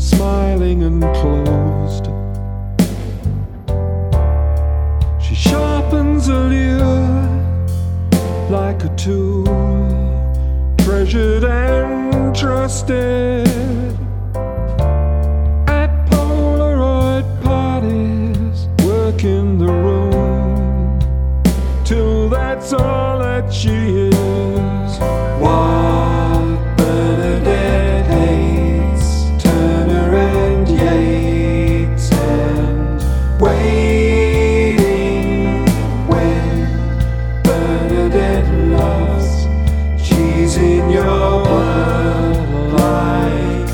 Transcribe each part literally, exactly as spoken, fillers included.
smiling and closed. She sharpens a lure like a tool, treasured and trusted. At Polaroid parties, work in the room, till that's all that she is. What Bernadette hates, Turner and Yates, and waiting when Bernadette loves. She's in your blood like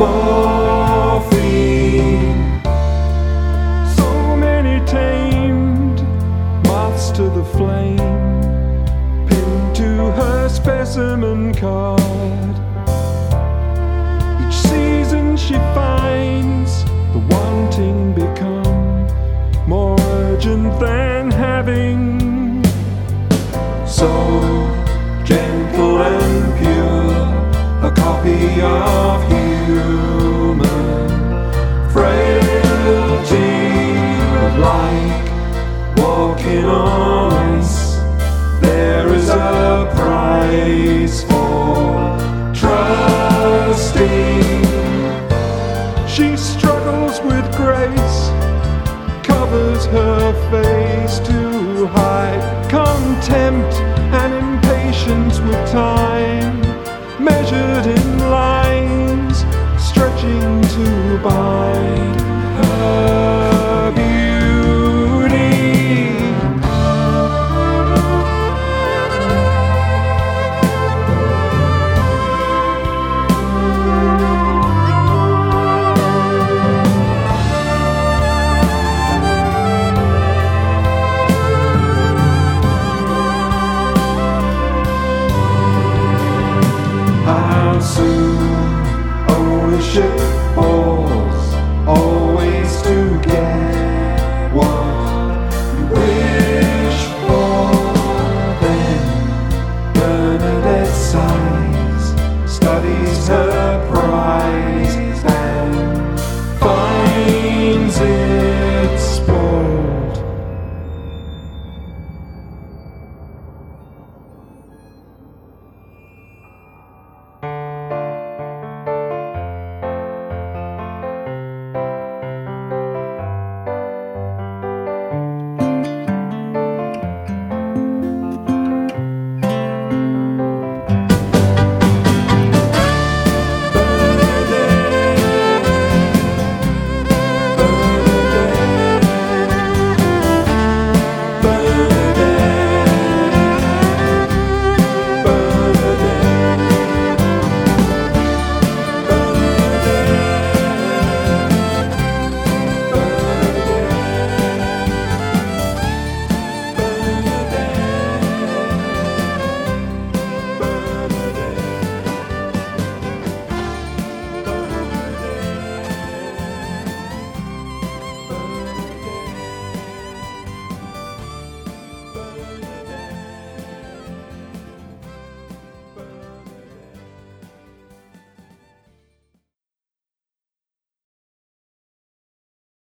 morphine. So many tamed moths to the flame, pinned to her specimen card. Each season she finds the wanting become more urgent than having. So gentle and pure, a copy of human frailty, like walking on ice. There is a price for trusting. She struggles with grace, covers her face to hide contempt and impatience with time, measured in lines, stretching to bind her beauty. How soon ownership